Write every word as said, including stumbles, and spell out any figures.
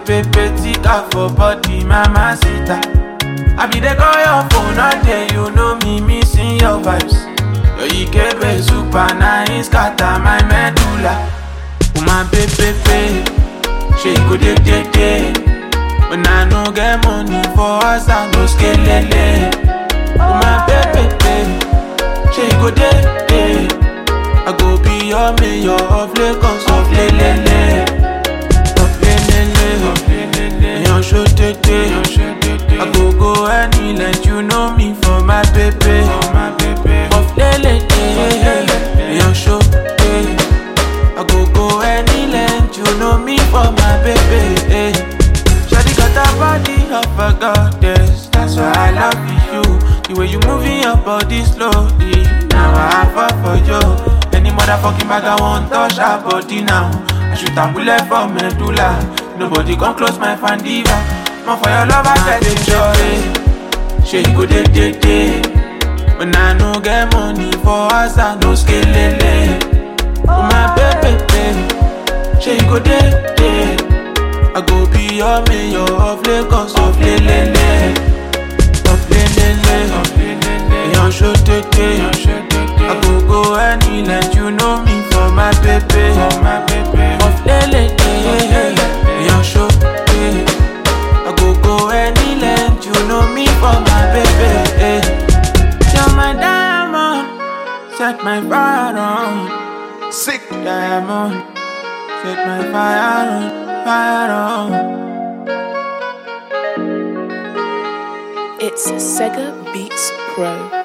pepe tika for body, mama sita. I be the call your phone all day, you know me missing your vibes. Your Ikebe super nice, scatter my medulla. Oh my baby, she go dey dey dey. When I no get money for us, I no skelele. Oh my baby, she go dey dey. I go be your mayor of Lagos, of Lelele, of Lelele, of Lelele. Yon show tete, I go go any length, you know me for my baby, for my baby, of Lelele. Yon show tete, I go go any length, you know me for my baby. Shawty got a body of a goddess, that's why I love you. The way you moving your body slowly, now I fall for you. Any motherfucking bag I want touch her body now. I shoot a bullet for medulla. Nobody come close my fan diva. More for your love I get enjoy. She go dey dey dey. When I no get money for us I no skelele. Oh my baby, baby. She go dey dey. I go be your mayor of Lagos, of Lelele, of Lelele, of Lelele. Yon show tete, I go go any length, you know me for my baby, for my baby, of Lelele. Yon show tete, I go go any length, you know me for my baby. You're my diamond, set my fire on. Sick Diamond, set my fire on, fire on. It's Sega Beats Pro.